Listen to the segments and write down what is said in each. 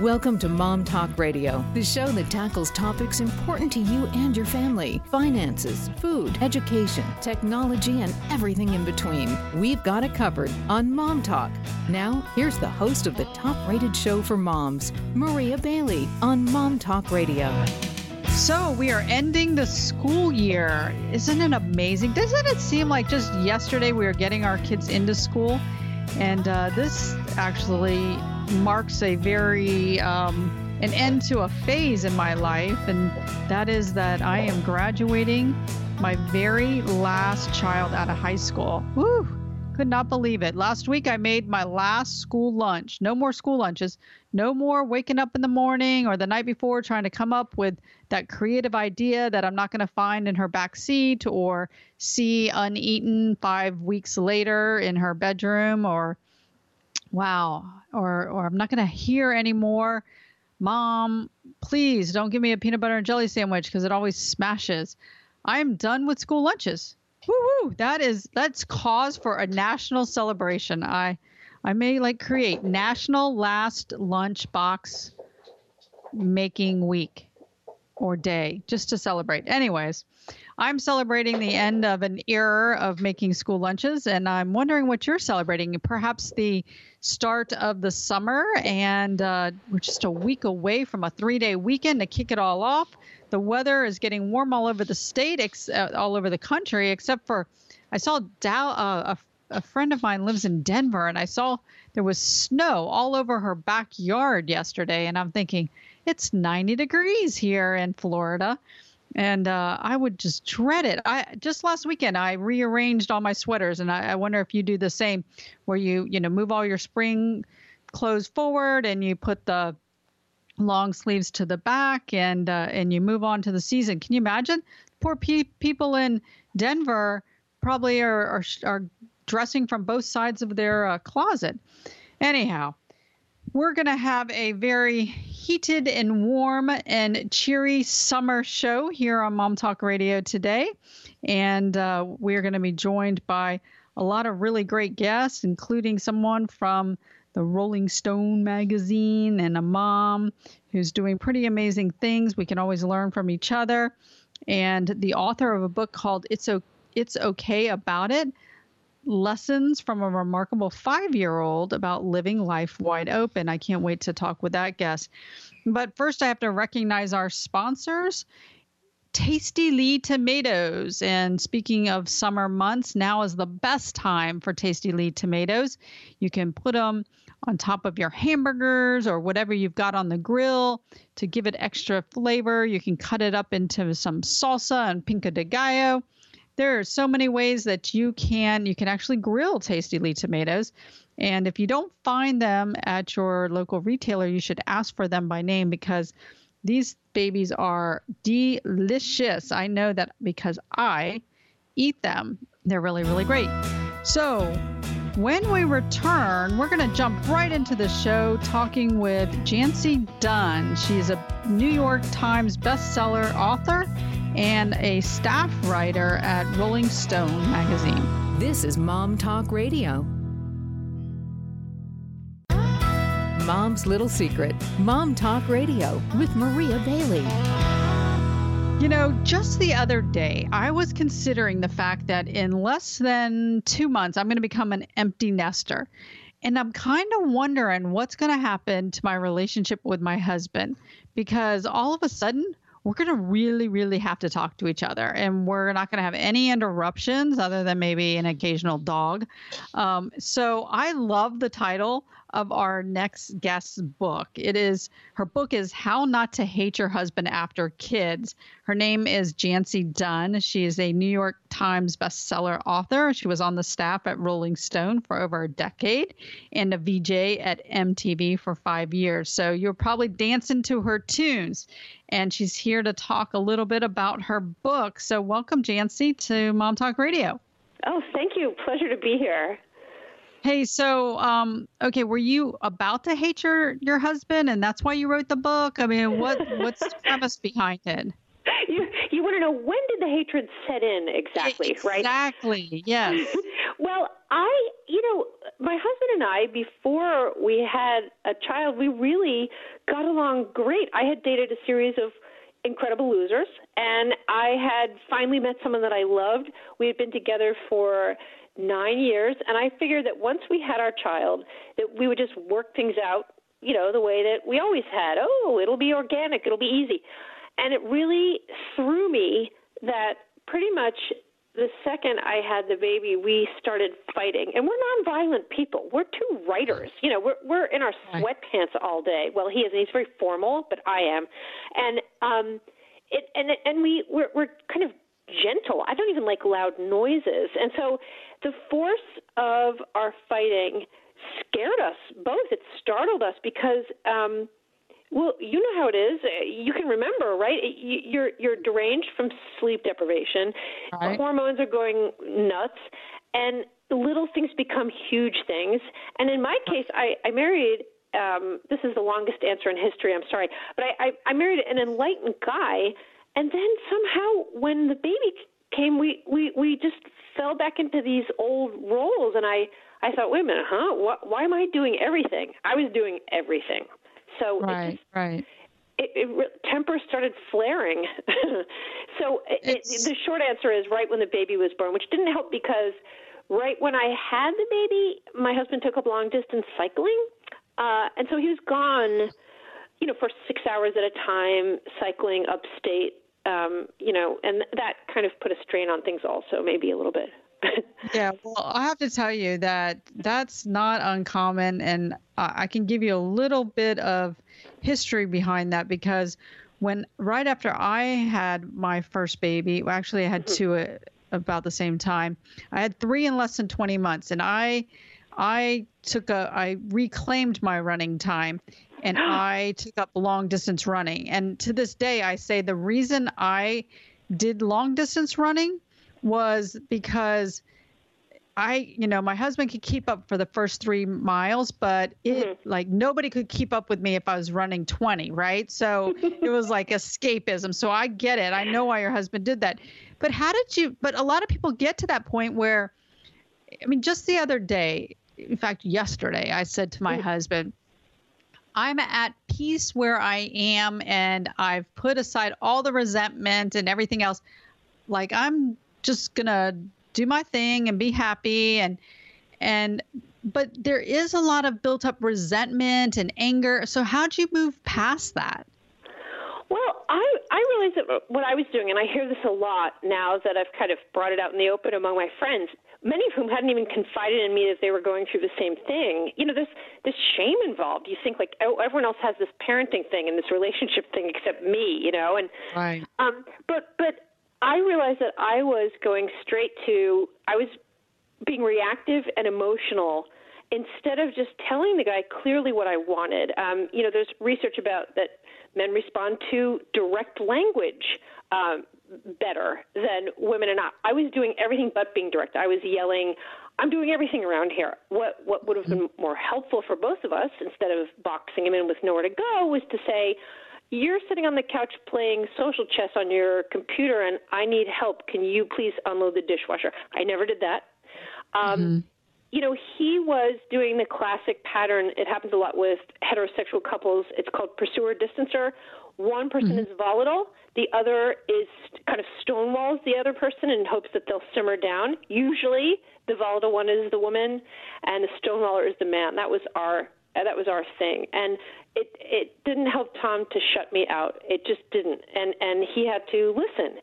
Welcome to Mom Talk Radio, the show that tackles topics important to you and your family. Finances, food, education, technology, and everything in between. We've got it covered on Mom Talk. Now, here's the host of the top-rated show for moms, Maria Bailey, on Mom Talk Radio. So we are ending the school year. Isn't it amazing? Doesn't it seem like just yesterday we were getting our kids into school? And this actually marks a very an end to a phase in my life, and that is that I am graduating my very last child out of high school. Woo! Could not believe it. Last week I made my last school lunch. No more school lunches. No more waking up in the morning or the night before trying to come up with that creative idea that I'm not going to find in her back seat or see uneaten 5 weeks later in her bedroom, or I'm not going to hear anymore, Mom, please don't give me a peanut butter and jelly sandwich because it always smashes. I'm done with school lunches. Woo-woo. That's cause for a national celebration. I may create National Last Lunch Box Making Week or Day just to celebrate. Anyways, I'm celebrating the end of an era of making school lunches, and I'm wondering what you're celebrating. Perhaps the start of the summer, and we're just a week away from a 3-day weekend to kick it all off. The weather is getting warm all over the state, all over the country, except for I saw a friend of mine lives in Denver, and I saw there was snow all over her backyard yesterday, and I'm thinking, it's 90 degrees here in Florida. And I would just dread it. Just last weekend, I rearranged all my sweaters, and I wonder if you do the same, where you move all your spring clothes forward and you put the long sleeves to the back, and you move on to the season. Can you imagine? Poor people in Denver probably are dressing from both sides of their closet. Anyhow, we're going to have a very heated and warm and cheery summer show here on Mom Talk Radio today. And we're going to be joined by a lot of really great guests, including someone from the Rolling Stone magazine and a mom who's doing pretty amazing things. We can always learn from each other. And the author of a book called It's Okay About It, Lessons from a Remarkable 5-Year-Old About Living Life Wide Open. I can't wait to talk with that guest. But first, I have to recognize our sponsors, Tasty Lee Tomatoes. And speaking of summer months, now is the best time for Tasty Lee Tomatoes. You can put them on top of your hamburgers or whatever you've got on the grill to give it extra flavor. You can cut it up into some salsa and pico de gallo. There are so many ways that you can actually grill Tasty Lee tomatoes. And if you don't find them at your local retailer, you should ask for them by name, because these babies are delicious. I know that because I eat them. They're really, really great. So when we return, we're going to jump right into the show talking with Jancy Dunn. She's a New York Times bestseller author and a staff writer at Rolling Stone magazine. This is Mom Talk Radio. Mom's Little Secret, Mom Talk Radio with Maria Bailey. Just the other day, I was considering the fact that in less than 2 months, I'm going to become an empty nester. And I'm kind of wondering what's going to happen to my relationship with my husband, because all of a sudden, we're going to really, really have to talk to each other, and we're not going to have any interruptions other than maybe an occasional dog. So I love the title of our next guest's book. Her book is How Not to Hate Your Husband After Kids. Her name is Jancy Dunn. She is a New York Times bestseller author. She was on the staff at Rolling Stone for over a decade and a VJ at MTV for 5 years. So you're probably dancing to her tunes. And she's here to talk a little bit about her book. So welcome, Jancy, to Mom Talk Radio. Oh, thank you. Pleasure to be here. Hey, so, okay, were you about to hate your husband, and that's why you wrote the book? I mean, what's the premise behind it? You want to know, when did the hatred set in exactly, right? Exactly, yes. Well, my husband and I, before we had a child, we really got along great. I had dated a series of incredible losers, and I had finally met someone that I loved. We had been together for 9 years, and I figured that once we had our child, that we would just work things out, the way that we always had. Oh, it'll be organic, it'll be easy. And it really threw me that pretty much the second I had the baby, we started fighting. And we're nonviolent people. We're two writers. We're in our sweatpants all day. Well, he isn't. He's very formal, but I am. And we're kind of gentle. I don't even like loud noises. And so the force of our fighting scared us both. It startled us because well, you know how it is. You can remember, right? You're deranged from sleep deprivation. Right. Hormones are going nuts, and little things become huge things. And in my case, I married. This is the longest answer in history. I'm sorry, but I married an enlightened guy, and then somehow when the baby came, we just fell back into these old roles, and I thought, wait a minute, why am I doing everything? I was doing everything. So temper started flaring. So the short answer is right when the baby was born, which didn't help because right when I had the baby, my husband took up long-distance cycling. And so he was gone, for 6 hours at a time, cycling upstate, and that kind of put a strain on things also, maybe a little bit. Yeah, well, I have to tell you that that's not uncommon, and I can give you a little bit of history behind that because right after I had my first baby, actually I had two about the same time. I had 3 in less than 20 months, and I reclaimed my running time, and I took up long distance running. And to this day, I say the reason I did long distance running was because my husband could keep up for the first 3 miles, but like nobody could keep up with me if I was running 20, right? So it was like escapism. So I get it. I know why your husband did that. But but a lot of people get to that point where, just the other day, in fact, yesterday, I said to my husband, I'm at peace where I am, and I've put aside all the resentment and everything else. Like, I'm just going to do my thing and be happy. But there is a lot of built up resentment and anger. So how'd you move past that? Well, I realized that what I was doing, and I hear this a lot now that I've kind of brought it out in the open among my friends, many of whom hadn't even confided in me that they were going through the same thing. There's this shame involved. You think like, oh, everyone else has this parenting thing and this relationship thing except me, and right. But I realized that I was being reactive and emotional instead of just telling the guy clearly what I wanted. There's research about that men respond to direct language better than women, and I was doing everything but being direct. I was yelling, I'm doing everything around here. What would have been more helpful for both of us, instead of boxing him in with nowhere to go, was to say, you're sitting on the couch playing social chess on your computer, and I need help. Can you please unload the dishwasher? I never did that. He was doing the classic pattern. It happens a lot with heterosexual couples. It's called pursuer distancer. One person is volatile. The other is kind of stonewalls the other person in hopes that they'll simmer down. Usually the volatile one is the woman and the stonewaller is the man. That was our thing. And it didn't help Tom to shut me out. It just didn't. And he had to listen.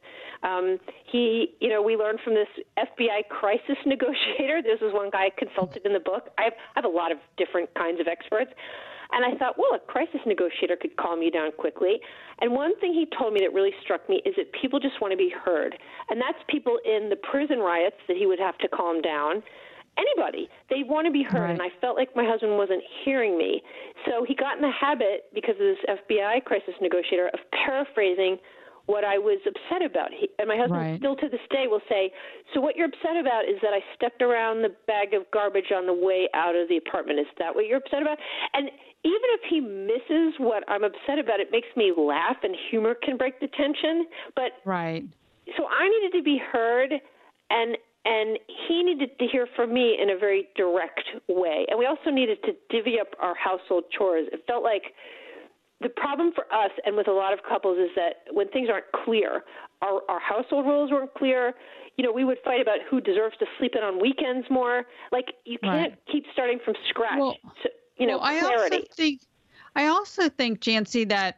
We learned from this FBI crisis negotiator. This is one guy I consulted in the book. I have a lot of different kinds of experts. And I thought, well, a crisis negotiator could calm you down quickly. And one thing he told me that really struck me is that people just want to be heard. And that's people in the prison riots that he would have to calm down. Anybody. They want to be heard. Right. And I felt like my husband wasn't hearing me. So he got in the habit, because of this FBI crisis negotiator, of paraphrasing what I was upset about. And my husband still to this day will say, so what you're upset about is that I stepped around the bag of garbage on the way out of the apartment. Is that what you're upset about? And even if he misses what I'm upset about, it makes me laugh, and humor can break the tension. But so I needed to be heard, and And he needed to hear from me in a very direct way. And we also needed to divvy up our household chores. It felt like the problem for us and with a lot of couples is that when things aren't clear, our household roles weren't clear. You know, we would fight about who deserves to sleep in on weekends more. Like, you can't keep starting from scratch. Well, so, clarity. I also think, Jancy, that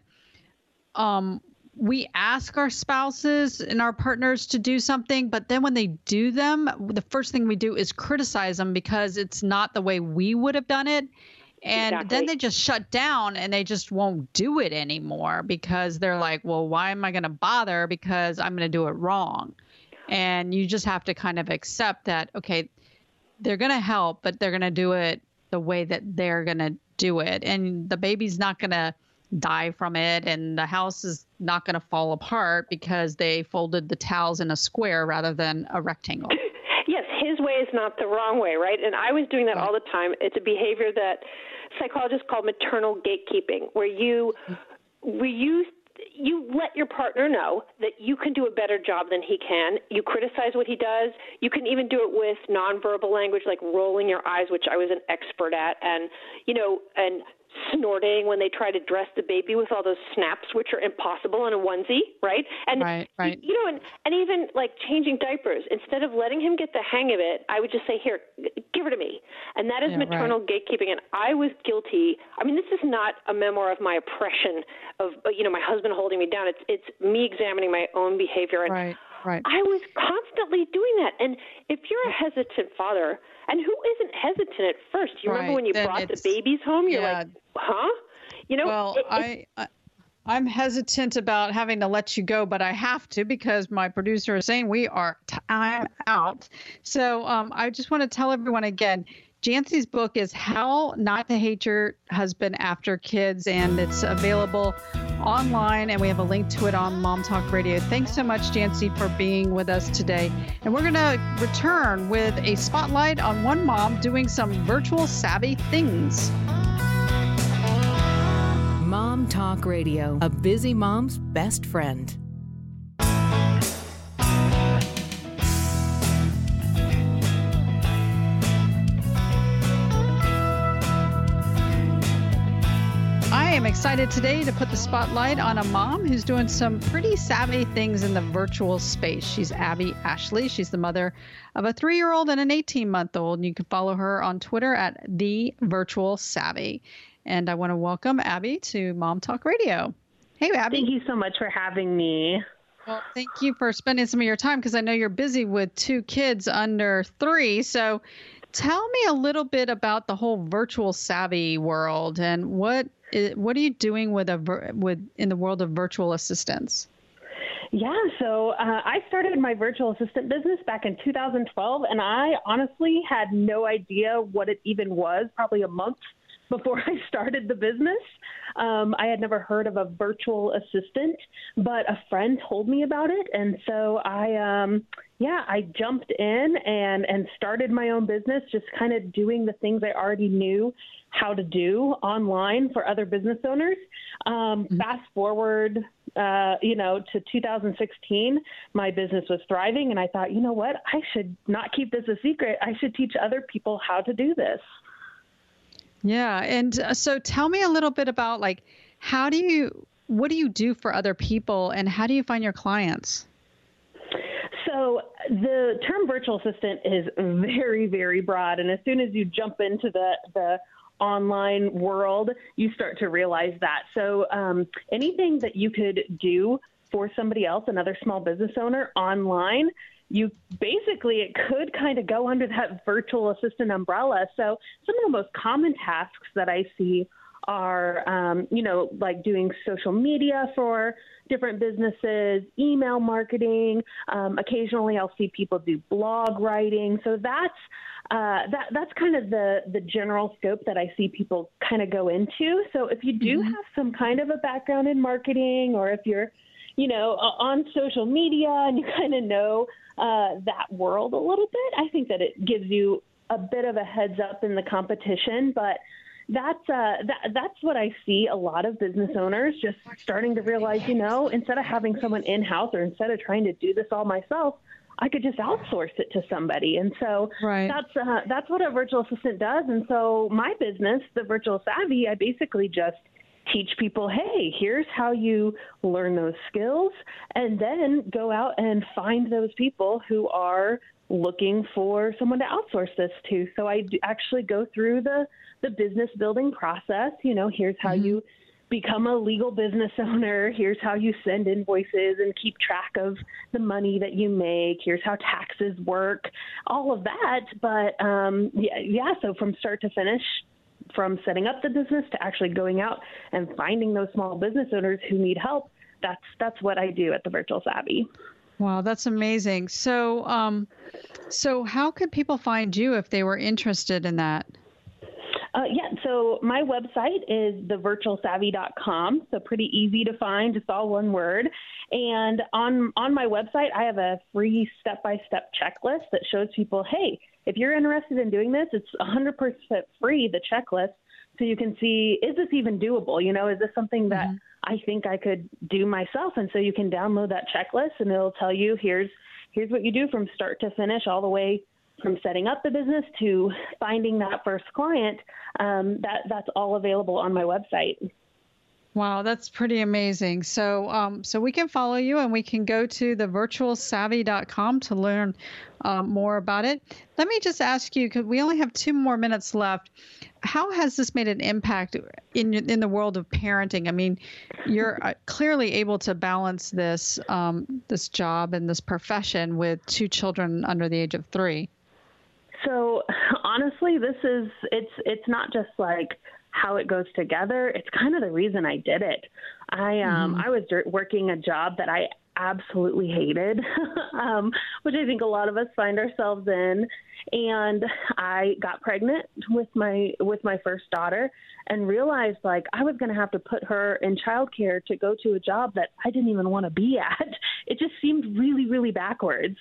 we ask our spouses and our partners to do something, but then when they do them, the first thing we do is criticize them because it's not the way we would have done it. And then they just shut down and they just won't do it anymore because they're like, well, why am I going to bother? Because I'm going to do it wrong. And you just have to kind of accept that, okay, they're going to help, but they're going to do it the way that they're going to do it. And the baby's not going to die from it, and the house is not going to fall apart because they folded the towels in a square rather than a rectangle. Yes, his way is not the wrong way, right? And I was doing that all the time. It's a behavior that psychologists call maternal gatekeeping, where you let your partner know that you can do a better job than he can. You criticize what he does. You can even do it with nonverbal language, like rolling your eyes, which I was an expert at, and snorting when they try to dress the baby with all those snaps, which are impossible in a onesie, right? And right. And even like changing diapers, instead of letting him get the hang of it, I would just say, "Here, give her to me." And that is maternal gatekeeping. And I was guilty. I mean, this is not a memoir of my oppression of my husband holding me down. It's me examining my own behavior. And I was constantly doing that. And if you're a hesitant father, and who isn't hesitant at first? You remember when you brought the babies home? You're like, huh? Well, I'm hesitant about having to let you go, but I have to because my producer is saying we are time out. So I just want to tell everyone again, Jancy's book is How Not to Hate Your Husband After Kids, and it's available online, and we have a link to it on Mom Talk Radio. Thanks so much, Jancy, for being with us today. And we're going to return with a spotlight on one mom doing some virtual savvy things. Mom Talk Radio, a busy mom's best friend. I am excited today to put the spotlight on a mom who's doing some pretty savvy things in the virtual space. She's Abby Ashley. She's the mother of a 3-year-old and an 18-month-old. And you can follow her on Twitter at @TheVirtualSavvy. And I want to welcome Abby to Mom Talk Radio. Hey, Abby. Thank you so much for having me. Well, thank you for spending some of your time because I know you're busy with 2 kids under 3. So tell me a little bit about the whole virtual savvy world and what are you doing in the world of virtual assistants? Yeah, so I started my virtual assistant business back in 2012, and I honestly had no idea what it even was, probably a month before I started the business. I had never heard of a virtual assistant, but a friend told me about it. And so I jumped in and started my own business, just kind of doing the things I already knew how to do online for other business owners. Fast forward, to 2016, my business was thriving. And I thought, you know what, I should not keep this a secret. I should teach other people how to do this. Yeah. And so tell me a little bit about what do you do for other people and how do you find your clients? So the term virtual assistant is very, very broad. And as soon as you jump into the online world, you start to realize that. So anything that you could do for somebody else, another small business owner online, it could kind of go under that virtual assistant umbrella. So some of the most common tasks that I see are, like doing social media for different businesses, email marketing. Occasionally I'll see people do blog writing. So that's kind of the general scope that I see people kind of go into. So if you do have some kind of a background in marketing, or if you're, on social media and you kind of know that world a little bit, I think that it gives you a bit of a heads up in the competition. But that's what I see a lot of business owners just starting to realize, instead of having someone in-house or instead of trying to do this all myself, I could just outsource it to somebody. And so that's what a virtual assistant does. And so my business, the Virtual Savvy, I basically just teach people, hey, here's how you learn those skills, and then go out and find those people who are looking for someone to outsource this to. So I actually go through the business building process. Here's how you become a legal business owner. Here's how you send invoices and keep track of the money that you make. Here's how taxes work, all of that. But so from start to finish, from setting up the business to actually going out and finding those small business owners who need help, that's what I do at the Virtual Savvy. Wow, that's amazing. So, so how could people find you if they were interested in that? So my website is thevirtualsavvy.com. So pretty easy to find. It's all one word. And on my website, I have a free step-by-step checklist that shows people, hey, if you're interested in doing this, it's 100% free, the checklist. So you can see, is this even doable? Is this something that I think I could do myself? And so you can download that checklist and it'll tell you, here's what you do from start to finish, all the way from setting up the business to finding that first client. That's all available on my website. Wow, that's pretty amazing. So so we can follow you and we can go to thevirtualsavvy.com to learn more about it. Let me just ask you, because we only have 2 more minutes left, how has this made an impact in the world of parenting? I mean, you're clearly able to balance this this job and this profession with 2 children under the age of 3. So honestly, it's not just like how it goes together. It's kind of the reason I did it. I was working a job that I absolutely hated, which I think a lot of us find ourselves in. And I got pregnant with my first daughter and realized like I was going to have to put her in childcare to go to a job that I didn't even want to be at. It just seemed really, really backwards.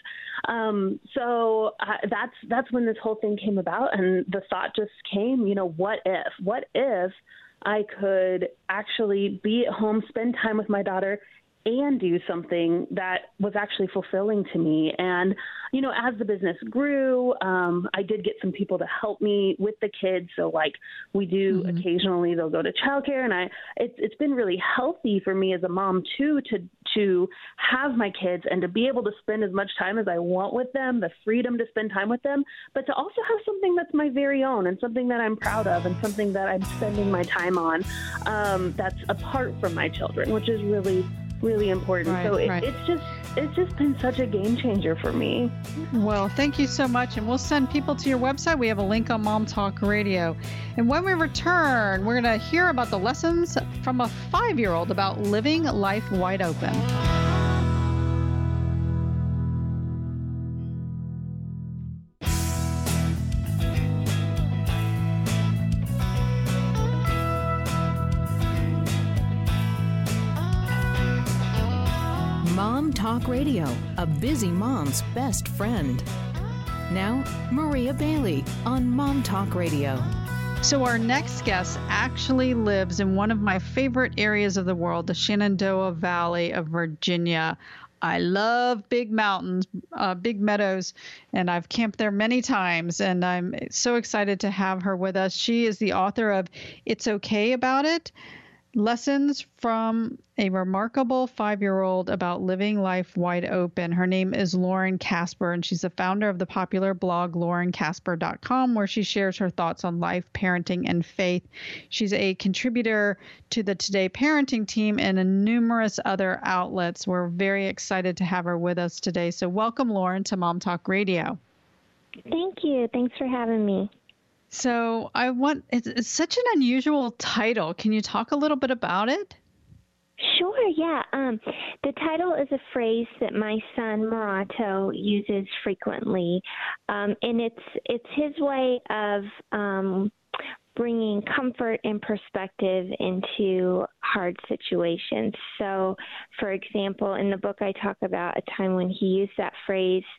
So that's when this whole thing came about. And the thought just came, what if I could actually be at home, spend time with my daughter, and do something that was actually fulfilling to me. And, as the business grew, I did get some people to help me with the kids. So like we do occasionally, they'll go to childcare, and it's been really healthy for me as a mom too, to have my kids and to be able to spend as much time as I want with them, the freedom to spend time with them, but to also have something that's my very own and something that I'm proud of and something that I'm spending my time on, that's apart from my children, which is really, really important. So it's just been such a game changer for me. Well, thank you so much. And we'll send people to your website. We have a link on Mom Talk Radio. And when we return, we're going to hear about the lessons from a 5-year-old about living life wide open. Mom Talk Radio, a busy mom's best friend. Now, Maria Bailey on Mom Talk Radio. So our next guest actually lives in one of my favorite areas of the world, the Shenandoah Valley of Virginia. I love big mountains, big meadows, and I've camped there many times, and I'm so excited to have her with us. She is the author of It's Okay About It, Lessons from a Remarkable 5-Year-Old About Living Life Wide Open. Her name is Lauren Casper, and she's the founder of the popular blog laurencasper.com, where she shares her thoughts on life, parenting, and faith. She's a contributor to the Today Parenting team and numerous other outlets. We're very excited to have her with us today. So welcome, Lauren, to Mom Talk Radio. Thank you. Thanks for having me. So it's such an unusual title. Can you talk a little bit about it? Sure, yeah. The title is a phrase that my son Morato uses frequently, and it's his way of bringing comfort and perspective into hard situations. So, for example, in the book I talk about a time when he used that phrase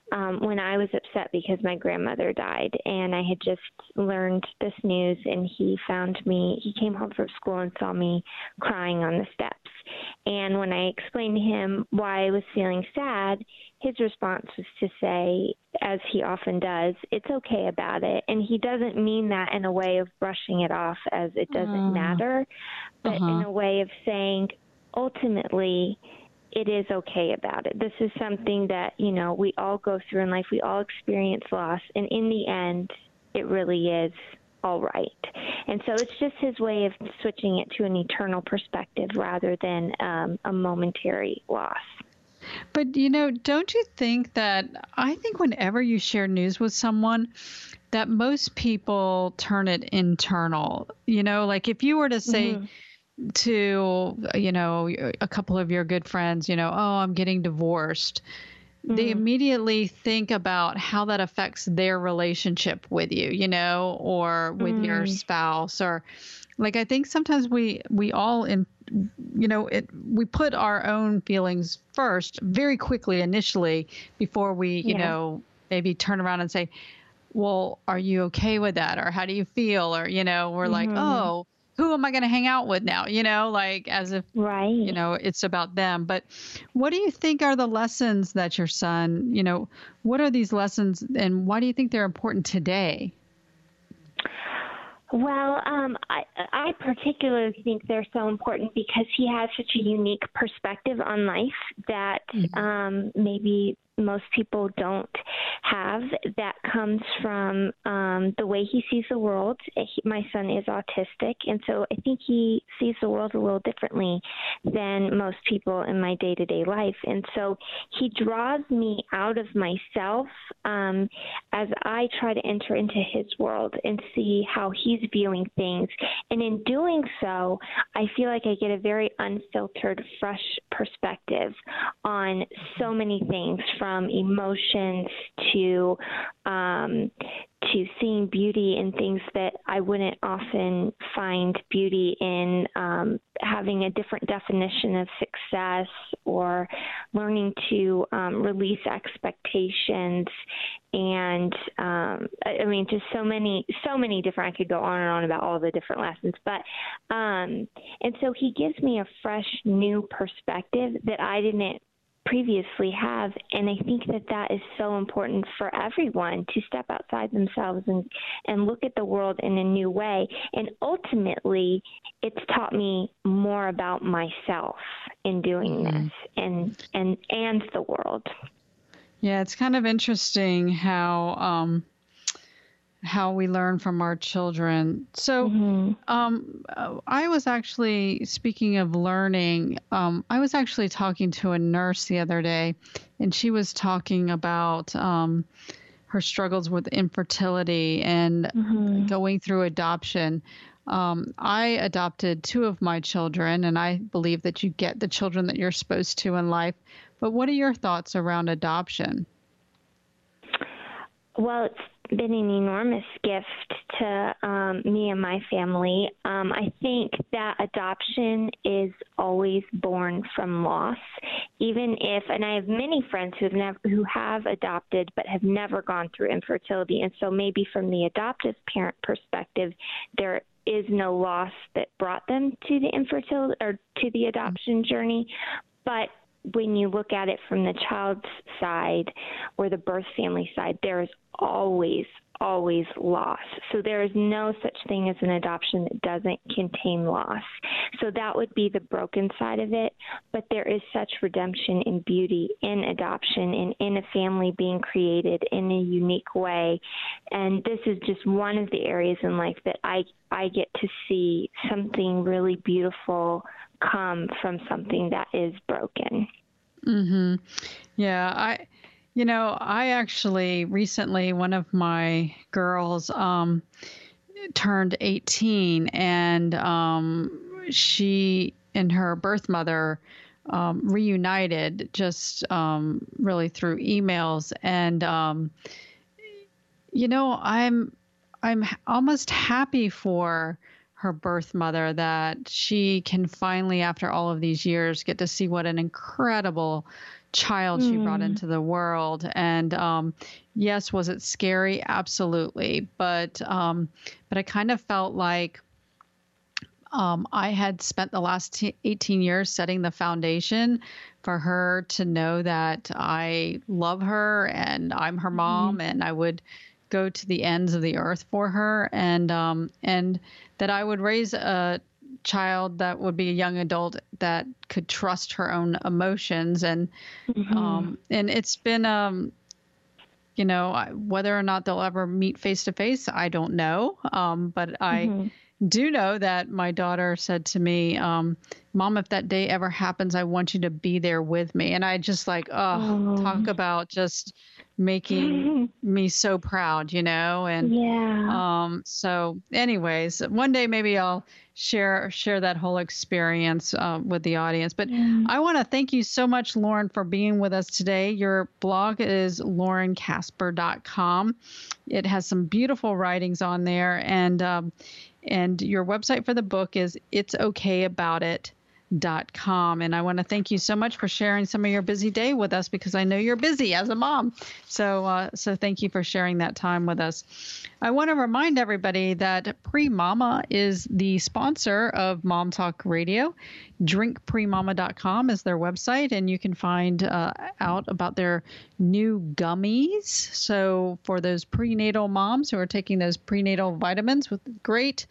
when I was upset because my grandmother died, and I had just learned this news, and he came home from school and saw me crying on the steps. And when I explained to him why I was feeling sad, his response was to say, as he often does, it's okay about it. And he doesn't mean that in a way of brushing it off as it doesn't matter, but in a way of saying, ultimately, it is okay about it. This is something that, we all go through in life. We all experience loss. And in the end, it really is all right. And so it's just his way of switching it to an eternal perspective rather than a momentary loss. But, don't you think I think whenever you share news with someone, that most people turn it internal, like if you were to say, to, a couple of your good friends, oh, I'm getting divorced. They immediately think about how that affects their relationship with you, or with your spouse, or like, I think sometimes we all we put our own feelings first very quickly initially before we, maybe turn around and say, well, are you okay with that? Or how do you feel? Or, we're like, oh, who am I going to hang out with now? Like as if, it's about them. But what do you think are the lessons that your son, what are these lessons and why do you think they're important today? Well, I particularly think they're so important because he has such a unique perspective on life that maybe most people don't have, that comes from the way he sees the world. My son is autistic, and so I think he sees the world a little differently than most people in my day-to-day life. And so he draws me out of myself as I try to enter into his world and see how he's viewing things. And in doing so, I feel like I get a very unfiltered, fresh perspective on so many things, from emotions to seeing beauty in things that I wouldn't often find beauty in, having a different definition of success, or learning to release expectations. And just so many different, I could go on and on about all the different lessons, but and so he gives me a fresh new perspective that I didn't previously have. And I think that is so important for everyone, to step outside themselves and look at the world in a new way. And ultimately, it's taught me more about myself in doing this and the world. Yeah, it's kind of interesting how we learn from our children. So I was actually, speaking of learning, I was actually talking to a nurse the other day, and she was talking about her struggles with infertility and going through adoption. I adopted 2 of my children, and I believe that you get the children that you're supposed to in life. But what are your thoughts around adoption? Well, it's been an enormous gift to me and my family. I think that adoption is always born from loss, even if, and I have many friends who have adopted but have never gone through infertility. And so maybe from the adoptive parent perspective, there is no loss that brought them to the infertility or to the adoption journey. But when you look at it from the child's side or the birth family side, there is always loss. So there is no such thing as an adoption that doesn't contain loss. So that would be the broken side of it. But there is such redemption and beauty in adoption and in a family being created in a unique way. And this is just one of the areas in life that I get to see something really beautiful come from something that is broken. Yeah, I actually recently, one of my girls turned 18, and she and her birth mother reunited just really through emails. And I'm almost happy for her birth mother that she can finally, after all of these years, get to see what an incredible child she brought into the world. And yes, was it scary? Absolutely. But I kind of felt like I had spent the last 18 years setting the foundation for her to know that I love her and I'm her mom, and I would go to the ends of the earth for her, and that I would raise a child that would be a young adult that could trust her own emotions. And it's been whether or not they'll ever meet face to face, I don't know. But I do know that my daughter said to me, Mom, if that day ever happens, I want you to be there with me. And I just talk about just making me so proud, and so anyways, one day maybe I'll share that whole experience with the audience. But I want to thank you so much, Lauren, for being with us today. Your blog is laurencasper.com. It has some beautiful writings on there, and your website for the book is itsokayaboutit.com. And I want to thank you so much for sharing some of your busy day with us, because I know you're busy as a mom. So thank you for sharing that time with us. I want to remind everybody that PreMama is the sponsor of Mom Talk Radio. DrinkPreMama.com is their website, and you can find out about their new gummies. So for those prenatal moms who are taking those prenatal vitamins, with great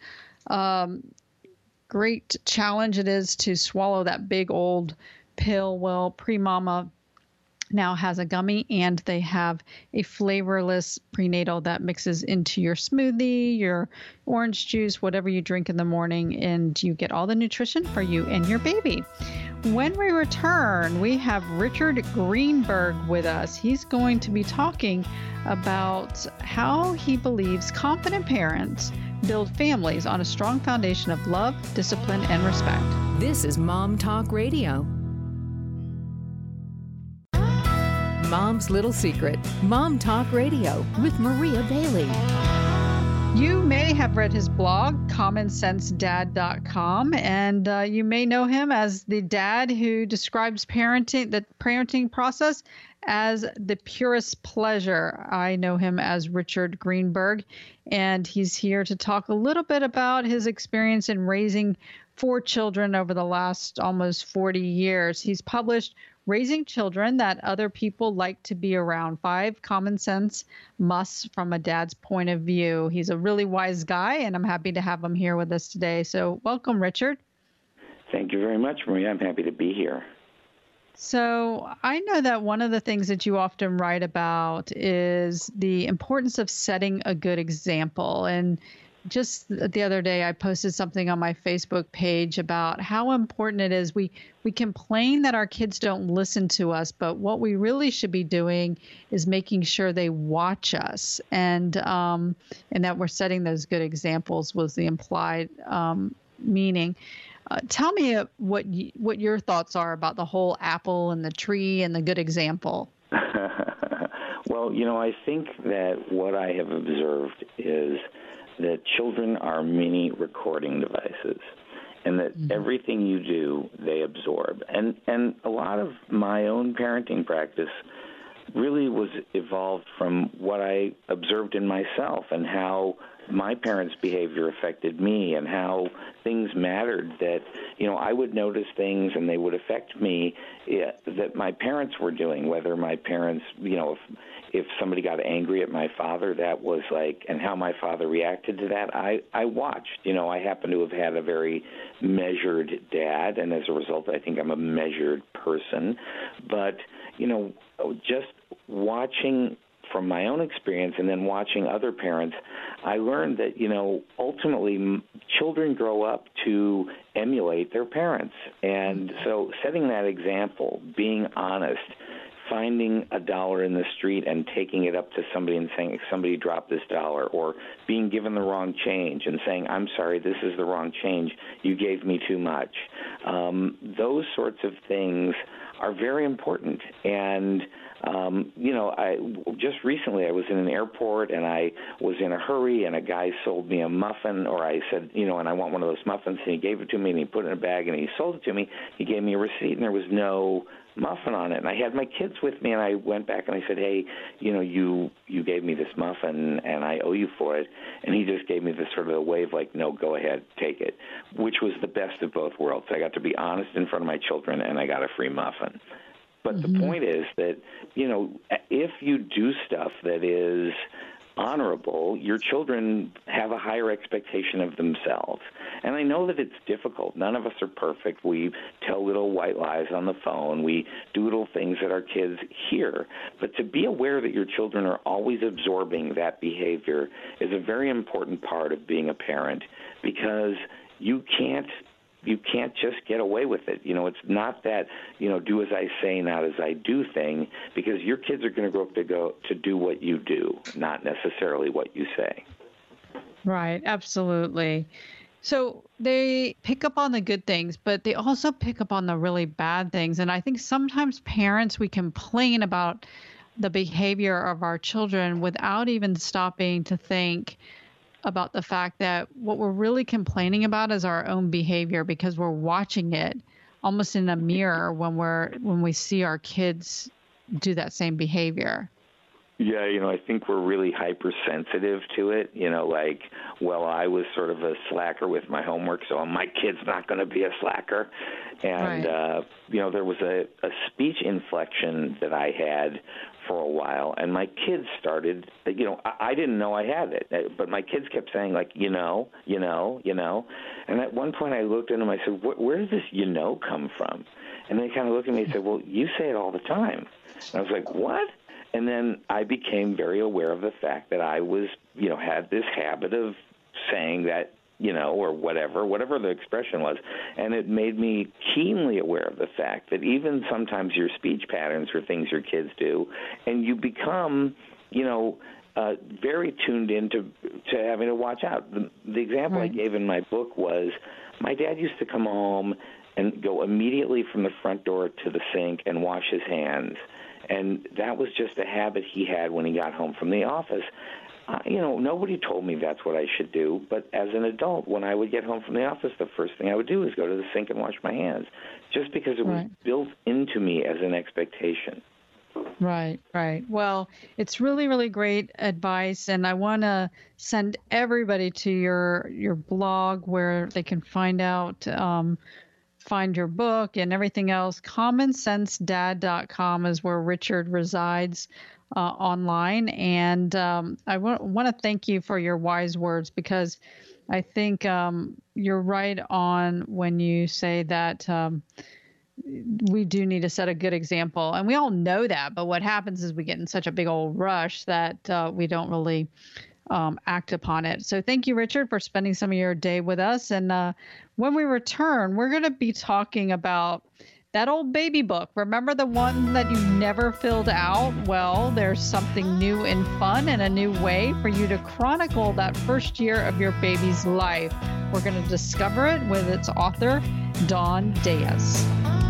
challenge it is to swallow that big old pill. Well, PreMama now has a gummy, and they have a flavorless prenatal that mixes into your smoothie, your orange juice, whatever you drink in the morning, and you get all the nutrition for you and your baby. When we return, we have Richard Greenberg with us. He's going to be talking about how he believes confident parents build families on a strong foundation of love, discipline, and respect. This is Mom Talk Radio. Mom's Little Secret. Mom Talk Radio with Maria Bailey. You may have read his blog, commonsensedad.com, and you may know him as the dad who describes the parenting process as the purest pleasure. I know him as Richard Greenberg, and he's here to talk a little bit about his experience in raising 4 children over the last almost 40 years. He's published Raising Children That Other People Like to Be Around, 5 Common Sense Musts from a Dad's Point of View. He's a really wise guy, and I'm happy to have him here with us today. So welcome, Richard. Thank you very much, Maria. I'm happy to be here. So I know that one of the things that you often write about is the importance of setting a good example. And just the other day, I posted something on my Facebook page about how important it is. We complain that our kids don't listen to us, but what we really should be doing is making sure they watch us, and that we're setting those good examples was the implied meaning. Tell me what your thoughts are about the whole apple and the tree and the good example. Well, I think that what I have observed is that children are mini recording devices, and that everything you do, they absorb. And a lot of my own parenting practice really was evolved from what I observed in myself and how my parents' behavior affected me, and how things mattered that, I would notice things and they would affect me that my parents were doing, whether my parents, if somebody got angry at my father, that was and how my father reacted to that, I watched. I happen to have had a very measured dad, and as a result, I think I'm a measured person. But, just watching from my own experience and then watching other parents, I learned that, ultimately children grow up to emulate their parents. And so setting that example, being honest, finding $1 in the street and taking it up to somebody and saying, somebody dropped this $1, or being given the wrong change and saying, I'm sorry, this is the wrong change, you gave me too much. Those sorts of things are very important. And I just recently I was in an airport and I was in a hurry, and a guy sold me a muffin, or I said, and I want one of those muffins, and he gave it to me and he put it in a bag and he sold it to me. He gave me a receipt and there was no muffin on it. And I had my kids with me, and I went back and I said, hey, you gave me this muffin, and I owe you for it. And he just gave me this sort of a wave like, no, go ahead, take it, which was the best of both worlds. I got to be honest in front of my children, and I got a free muffin. But the point is that, if you do stuff that is honorable, your children have a higher expectation of themselves. And I know that it's difficult. None of us are perfect. We tell little white lies on the phone. We do little things that our kids hear. But to be aware that your children are always absorbing that behavior is a very important part of being a parent, because you can't just get away with it. It's not that, do as I say, not as I do thing, because your kids are going to grow up to do what you do, not necessarily what you say. Right, absolutely. So they pick up on the good things, but they also pick up on the really bad things. And I think sometimes parents, we complain about the behavior of our children without even stopping to think about the fact that what we're really complaining about is our own behavior, because we're watching it almost in a mirror when we see our kids do that same behavior. Yeah, I think we're really hypersensitive to it. I was sort of a slacker with my homework, so my kid's not going to be a slacker. And, right. There was a speech inflection that I had for a while, and my kids started, I didn't know I had it, but my kids kept saying, like, And at one point I looked at them, I said, where does this come from? And they kind of looked at me and said, well, you say it all the time. And I was like, what? And then I became very aware of the fact that I was, had this habit of saying that, or whatever the expression was. And it made me keenly aware of the fact that even sometimes your speech patterns are things your kids do, and you become, very tuned into having to watch out. The example right. I gave in my book was my dad used to come home and go immediately from the front door to the sink and wash his hands. And that was just a habit he had when he got home from the office. Nobody told me that's what I should do. But as an adult, when I would get home from the office, the first thing I would do is go to the sink and wash my hands, just because it was built into me as an expectation. Right. Well, it's really, really great advice. And I want to send everybody to your blog where they can find your book and everything else. CommonSenseDad.com is where Richard resides online. And I want to thank you for your wise words, because I think you're right on when you say that we do need to set a good example. And we all know that. But what happens is we get in such a big old rush that we don't really act upon it. So thank you, Richard, for spending some of your day with us. And when we return, we're going to be talking about that old baby book. Remember the one that you never filled out? Well, there's something new and fun and a new way for you to chronicle that first year of your baby's life. We're going to discover it with its author, Dawn Diaz.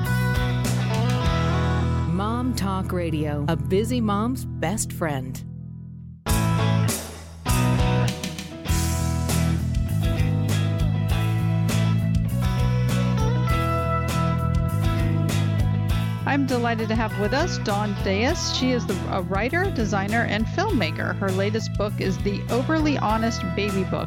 Mom Talk Radio, a busy mom's best friend. I'm delighted to have with us Dawn Diaz. She is a writer, designer, and filmmaker. Her latest book is The Overly Honest Baby Book,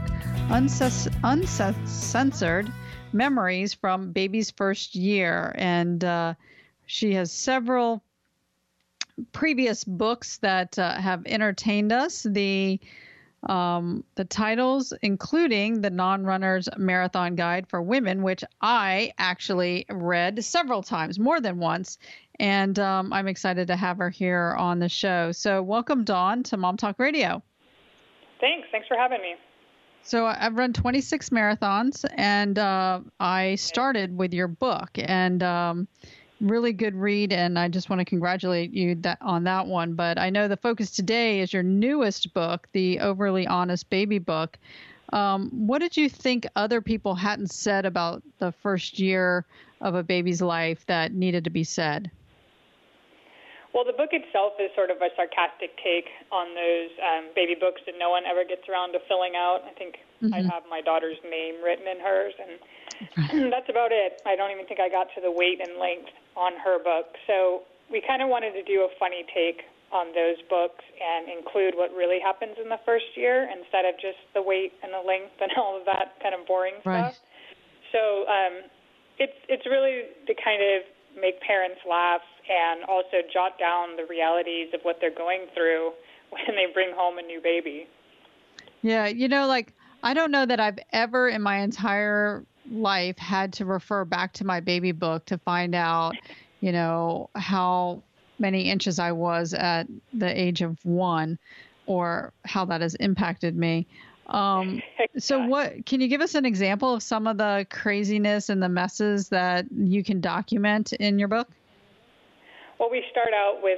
Uncensored Memories from Baby's First Year. And she has several previous books that have entertained us. The titles, including the Non-Runner's Marathon Guide for Women, which I actually read several times, more than once. And I'm excited to have her here on the show. So welcome, Dawn, to Mom Talk Radio. Thanks for having me. So I've run 26 marathons, and I started with your book. And really good read, and I just want to congratulate you on that one. But I know the focus today is your newest book, The Overly Honest Baby Book. What did you think other people hadn't said about the first year of a baby's life that needed to be said? Well, the book itself is sort of a sarcastic take on those baby books that no one ever gets around to filling out. I think I have my daughter's name written in hers, and that's about it. I don't even think I got to the weight and length. on her book. So we kind of wanted to do a funny take on those books and include what really happens in the first year instead of just the weight and the length and all of that kind of boring stuff. So it's really to kind of make parents laugh and also jot down the realities of what they're going through when they bring home a new baby. Yeah, I don't know that I've ever in my entire life had to refer back to my baby book to find out, how many inches I was at the age of 1 or how that has impacted me. So can you give us an example of some of the craziness and the messes that you can document in your book? Well, we start out with,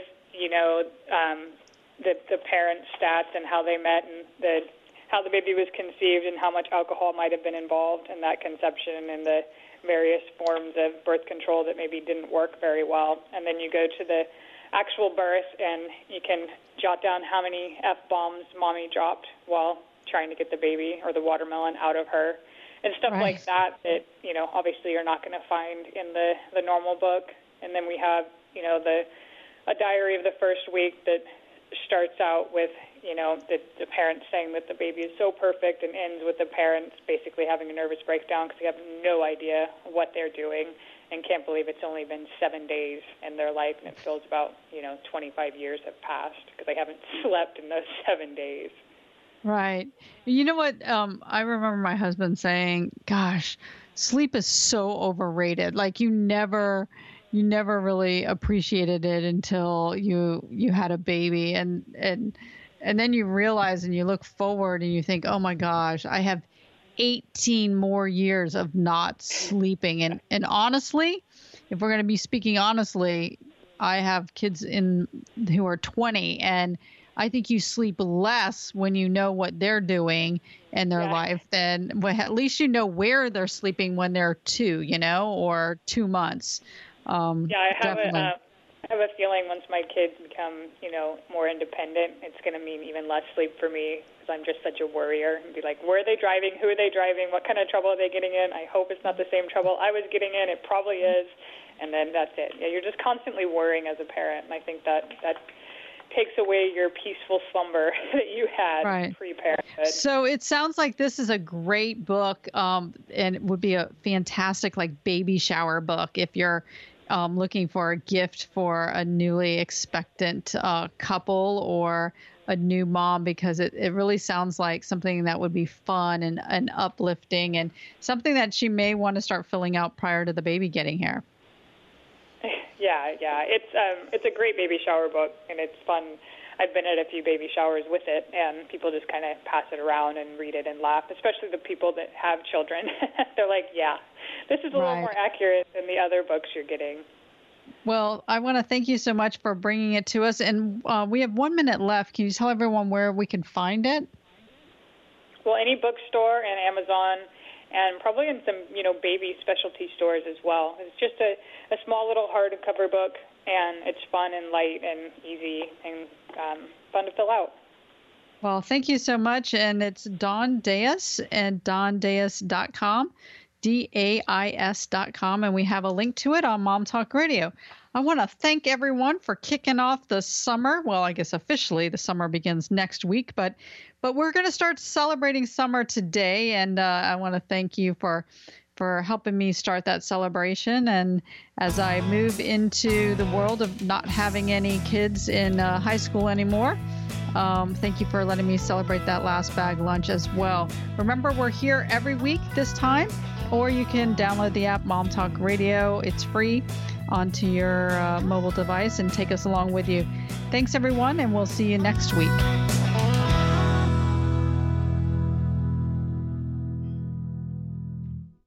the parent stats and how they met and how the baby was conceived and how much alcohol might have been involved in that conception and the various forms of birth control that maybe didn't work very well. And then you go to the actual birth and you can jot down how many F-bombs mommy dropped while trying to get the baby or the watermelon out of her and stuff like that obviously you're not going to find in the normal book. And then we have, a diary of the first week that starts out with, the parents saying that the baby is so perfect and ends with the parents basically having a nervous breakdown because they have no idea what they're doing and can't believe it's only been 7 days in their life and it feels about, 25 years have passed because they haven't slept in those 7 days. Right. You know what? I remember my husband saying, gosh, sleep is so overrated. Like you never really appreciated it until you had a baby and then you realize and you look forward and you think, oh my gosh, I have 18 more years of not sleeping. And honestly, if we're going to be speaking honestly, I have kids who are 20 and I think you sleep less when you know what they're doing in their life than at least you know where they're sleeping when they're 2, or 2 months. I have a feeling once my kids become, more independent, it's going to mean even less sleep for me because I'm just such a worrier and be like, where are they driving? Who are they driving? What kind of trouble are they getting in? I hope it's not the same trouble I was getting in. It probably is. And then that's it. Yeah, you're just constantly worrying as a parent. And I think that takes away your peaceful slumber that you had pre-parenthood. So it sounds like this is a great book and it would be a fantastic baby shower book if you're looking for a gift for a newly expectant couple or a new mom, because it really sounds like something that would be fun and uplifting and something that she may want to start filling out prior to the baby getting here. Yeah. It's a great baby shower book, and it's fun. I've been at a few baby showers with it, and people just kind of pass it around and read it and laugh, especially the people that have children. They're like, yeah, this is a little more accurate than the other books you're getting. Well, I want to thank you so much for bringing it to us. And we have 1 minute left. Can you tell everyone where we can find it? Well, any bookstore and Amazon, and probably in some, baby specialty stores as well. It's just a small little hardcover book, and it's fun and light and easy and fun to fill out. Well, thank you so much. And it's Dawn Dais and DawnDais.com, DAIS.com, and we have a link to it on Mom Talk Radio. I want to thank everyone for kicking off the summer. Well, I guess officially the summer begins next week, but we're going to start celebrating summer today, and I want to thank you for helping me start that celebration. And as I move into the world of not having any kids in high school anymore, thank you for letting me celebrate that last bag lunch as well. Remember, we're here every week this time, or you can download the app Mom Talk Radio. It's free onto your mobile device and take us along with you. Thanks, everyone, and we'll see you next week.